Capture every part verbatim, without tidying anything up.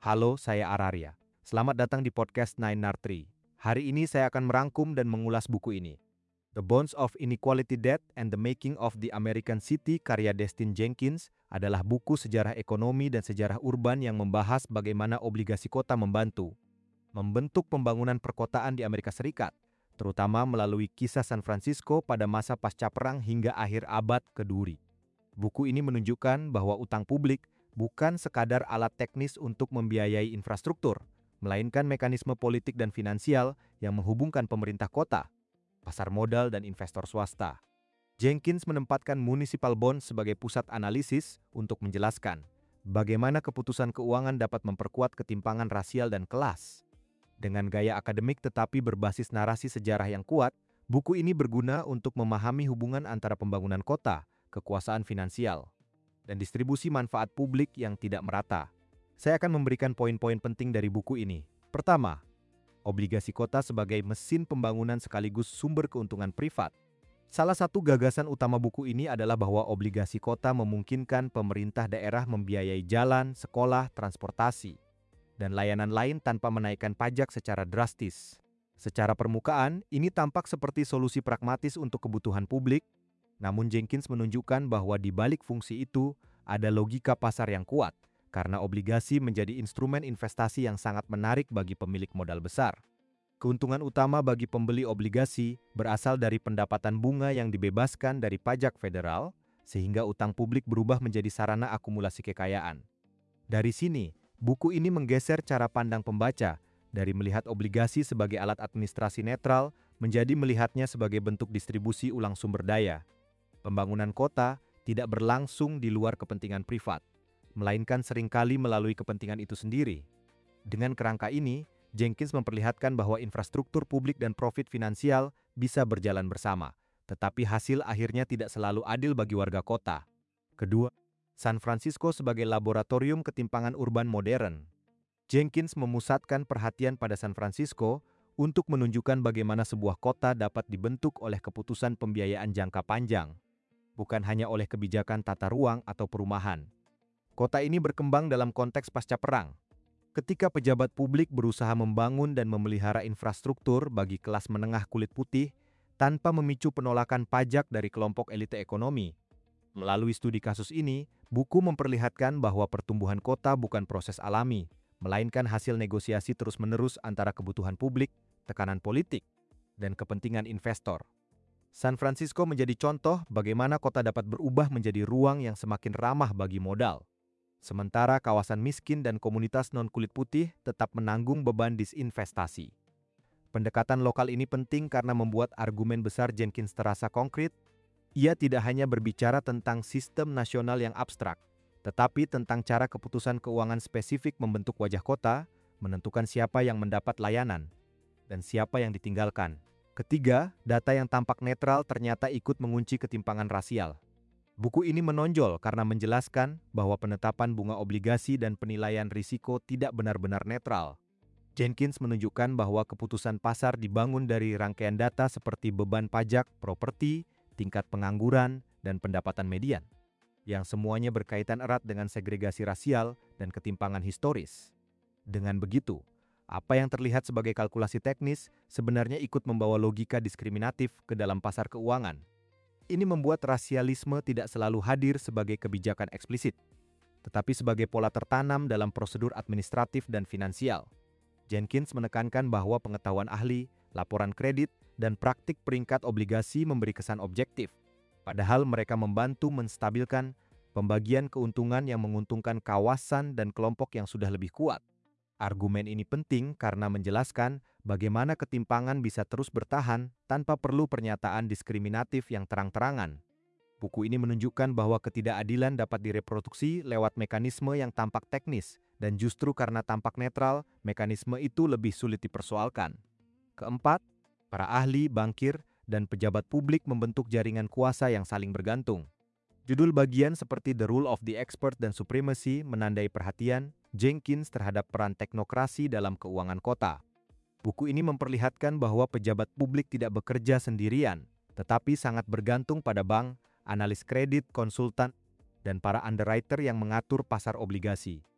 Halo, saya Araria. Selamat datang di podcast Nine Nartri. Hari ini saya akan merangkum dan mengulas buku ini. The Bonds of Inequality Debt and the Making of the American City karya Destin Jenkins adalah buku sejarah ekonomi dan sejarah urban yang membahas bagaimana obligasi kota membantu membentuk pembangunan perkotaan di Amerika Serikat, terutama melalui kisah San Francisco pada masa pasca perang hingga akhir abad keduri. Buku ini menunjukkan bahwa utang publik bukan sekadar alat teknis untuk membiayai infrastruktur, melainkan mekanisme politik dan finansial yang menghubungkan pemerintah kota, pasar modal, dan investor swasta. Jenkins menempatkan municipal bond sebagai pusat analisis untuk menjelaskan bagaimana keputusan keuangan dapat memperkuat ketimpangan rasial dan kelas. Dengan gaya akademik tetapi berbasis narasi sejarah yang kuat, buku ini berguna untuk memahami hubungan antara pembangunan kota, kekuasaan finansial, dan distribusi manfaat publik yang tidak merata. Saya akan memberikan poin-poin penting dari buku ini. Pertama, obligasi kota sebagai mesin pembangunan sekaligus sumber keuntungan privat. Salah satu gagasan utama buku ini adalah bahwa obligasi kota memungkinkan pemerintah daerah membiayai jalan, sekolah, transportasi, dan layanan lain tanpa menaikkan pajak secara drastis. Secara permukaan, ini tampak seperti solusi pragmatis untuk kebutuhan publik, namun Jenkins menunjukkan bahwa di balik fungsi itu ada logika pasar yang kuat, karena obligasi menjadi instrumen investasi yang sangat menarik bagi pemilik modal besar. Keuntungan utama bagi pembeli obligasi berasal dari pendapatan bunga yang dibebaskan dari pajak federal, sehingga utang publik berubah menjadi sarana akumulasi kekayaan. Dari sini, buku ini menggeser cara pandang pembaca dari melihat obligasi sebagai alat administrasi netral menjadi melihatnya sebagai bentuk distribusi ulang sumber daya. Pembangunan kota tidak berlangsung di luar kepentingan privat, melainkan seringkali melalui kepentingan itu sendiri. Dengan kerangka ini, Jenkins memperlihatkan bahwa infrastruktur publik dan profit finansial bisa berjalan bersama, tetapi hasil akhirnya tidak selalu adil bagi warga kota. Kedua, San Francisco sebagai laboratorium ketimpangan urban modern. Jenkins memusatkan perhatian pada San Francisco untuk menunjukkan bagaimana sebuah kota dapat dibentuk oleh keputusan pembiayaan jangka panjang, bukan hanya oleh kebijakan tata ruang atau perumahan. Kota ini berkembang dalam konteks pasca perang, ketika pejabat publik berusaha membangun dan memelihara infrastruktur bagi kelas menengah kulit putih tanpa memicu penolakan pajak dari kelompok elite ekonomi. Melalui studi kasus ini, buku memperlihatkan bahwa pertumbuhan kota bukan proses alami, melainkan hasil negosiasi terus-menerus antara kebutuhan publik, tekanan politik, dan kepentingan investor. San Francisco menjadi contoh bagaimana kota dapat berubah menjadi ruang yang semakin ramah bagi modal. Sementara kawasan miskin dan komunitas non-kulit putih tetap menanggung beban disinvestasi. Pendekatan lokal ini penting karena membuat argumen besar Jenkins terasa konkret. Ia tidak hanya berbicara tentang sistem nasional yang abstrak, tetapi tentang cara keputusan keuangan spesifik membentuk wajah kota, menentukan siapa yang mendapat layanan, dan siapa yang ditinggalkan. Ketiga, data yang tampak netral ternyata ikut mengunci ketimpangan rasial. Buku ini menonjol karena menjelaskan bahwa penetapan bunga obligasi dan penilaian risiko tidak benar-benar netral. Jenkins menunjukkan bahwa keputusan pasar dibangun dari rangkaian data seperti beban pajak, properti, tingkat pengangguran, dan pendapatan median, yang semuanya berkaitan erat dengan segregasi rasial dan ketimpangan historis. Dengan begitu, apa yang terlihat sebagai kalkulasi teknis sebenarnya ikut membawa logika diskriminatif ke dalam pasar keuangan. Ini membuat rasialisme tidak selalu hadir sebagai kebijakan eksplisit, tetapi sebagai pola tertanam dalam prosedur administratif dan finansial. Jenkins menekankan bahwa pengetahuan ahli, laporan kredit, dan praktik peringkat obligasi memberi kesan objektif, padahal mereka membantu menstabilkan pembagian keuntungan yang menguntungkan kawasan dan kelompok yang sudah lebih kuat. Argumen ini penting karena menjelaskan bagaimana ketimpangan bisa terus bertahan tanpa perlu pernyataan diskriminatif yang terang-terangan. Buku ini menunjukkan bahwa ketidakadilan dapat direproduksi lewat mekanisme yang tampak teknis, dan justru karena tampak netral, mekanisme itu lebih sulit dipersoalkan. Keempat, para ahli, bankir, dan pejabat publik membentuk jaringan kuasa yang saling bergantung. Judul bagian seperti The Rule of the Expert dan Supremacy menandai perhatian Jenkins terhadap peran teknokrasi dalam keuangan kota. Buku ini memperlihatkan bahwa pejabat publik tidak bekerja sendirian, tetapi sangat bergantung pada bank, analis kredit, konsultan, dan para underwriter yang mengatur pasar obligasi.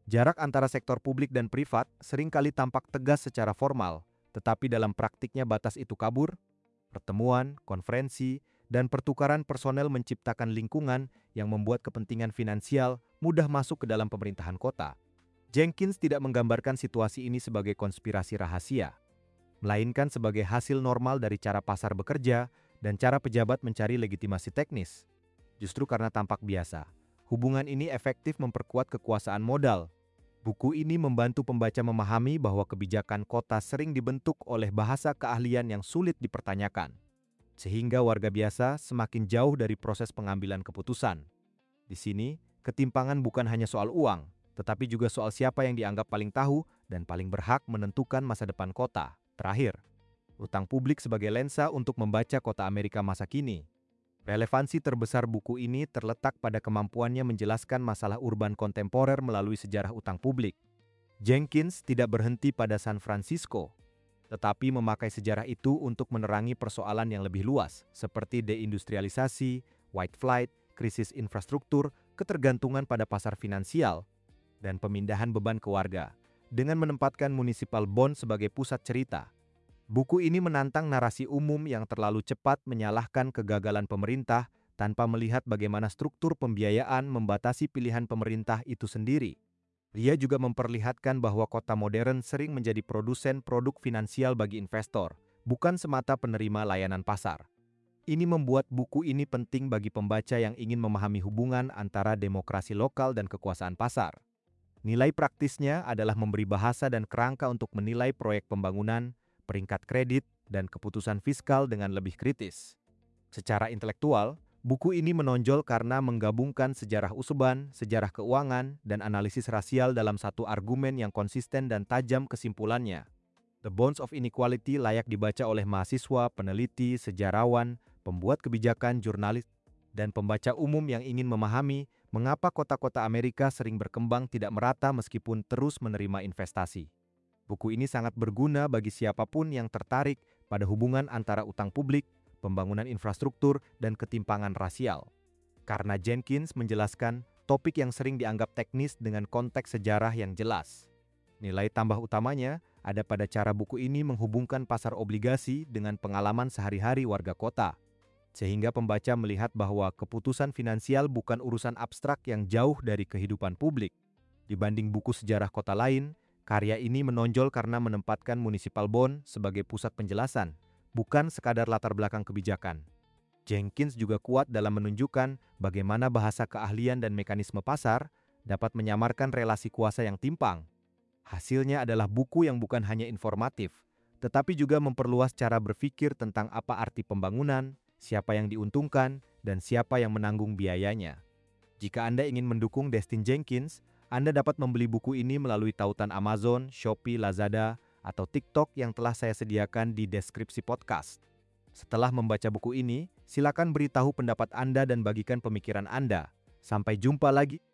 Jarak antara sektor publik dan privat seringkali tampak tegas secara formal, tetapi dalam praktiknya batas itu kabur. Pertemuan, konferensi, dan pertukaran personel menciptakan lingkungan yang membuat kepentingan finansial mudah masuk ke dalam pemerintahan kota. Jenkins tidak menggambarkan situasi ini sebagai konspirasi rahasia, melainkan sebagai hasil normal dari cara pasar bekerja dan cara pejabat mencari legitimasi teknis. Justru karena tampak biasa, hubungan ini efektif memperkuat kekuasaan modal. Buku ini membantu pembaca memahami bahwa kebijakan kota sering dibentuk oleh bahasa keahlian yang sulit dipertanyakan, sehingga warga biasa semakin jauh dari proses pengambilan keputusan. Di sini, ketimpangan bukan hanya soal uang, tetapi juga soal siapa yang dianggap paling tahu dan paling berhak menentukan masa depan kota. Terakhir, utang publik sebagai lensa untuk membaca kota Amerika masa kini. Relevansi terbesar buku ini terletak pada kemampuannya menjelaskan masalah urban kontemporer melalui sejarah utang publik. Jenkins tidak berhenti pada San Francisco, tetapi memakai sejarah itu untuk menerangi persoalan yang lebih luas, seperti deindustrialisasi, white flight, krisis infrastruktur, ketergantungan pada pasar finansial, dan pemindahan beban ke warga, dengan menempatkan municipal bond sebagai pusat cerita. Buku ini menantang narasi umum yang terlalu cepat menyalahkan kegagalan pemerintah tanpa melihat bagaimana struktur pembiayaan membatasi pilihan pemerintah itu sendiri. Dia juga memperlihatkan bahwa kota modern sering menjadi produsen produk finansial bagi investor, bukan semata penerima layanan pasar. Ini membuat buku ini penting bagi pembaca yang ingin memahami hubungan antara demokrasi lokal dan kekuasaan pasar. Nilai praktisnya adalah memberi bahasa dan kerangka untuk menilai proyek pembangunan, peringkat kredit, dan keputusan fiskal dengan lebih kritis. Secara intelektual, buku ini menonjol karena menggabungkan sejarah usuban, sejarah keuangan, dan analisis rasial dalam satu argumen yang konsisten dan tajam kesimpulannya. The Bones of Inequality layak dibaca oleh mahasiswa, peneliti, sejarawan, pembuat kebijakan, jurnalis, dan pembaca umum yang ingin memahami mengapa kota-kota Amerika sering berkembang tidak merata meskipun terus menerima investasi. Buku ini sangat berguna bagi siapapun yang tertarik pada hubungan antara utang publik, pembangunan infrastruktur, dan ketimpangan rasial. Karena Jenkins menjelaskan topik yang sering dianggap teknis dengan konteks sejarah yang jelas. Nilai tambah utamanya ada pada cara buku ini menghubungkan pasar obligasi dengan pengalaman sehari-hari warga kota, sehingga pembaca melihat bahwa keputusan finansial bukan urusan abstrak yang jauh dari kehidupan publik. Dibanding buku sejarah kota lain, karya ini menonjol karena menempatkan municipal bond sebagai pusat penjelasan, bukan sekadar latar belakang kebijakan. Jenkins juga kuat dalam menunjukkan bagaimana bahasa keahlian dan mekanisme pasar dapat menyamarkan relasi kuasa yang timpang. Hasilnya adalah buku yang bukan hanya informatif, tetapi juga memperluas cara berpikir tentang apa arti pembangunan, siapa yang diuntungkan, dan siapa yang menanggung biayanya. Jika Anda ingin mendukung Destin Jenkins, Anda dapat membeli buku ini melalui tautan Amazon, Shopee, Lazada, atau TikTok yang telah saya sediakan di deskripsi podcast. Setelah membaca buku ini, silakan beritahu pendapat Anda dan bagikan pemikiran Anda. Sampai jumpa lagi.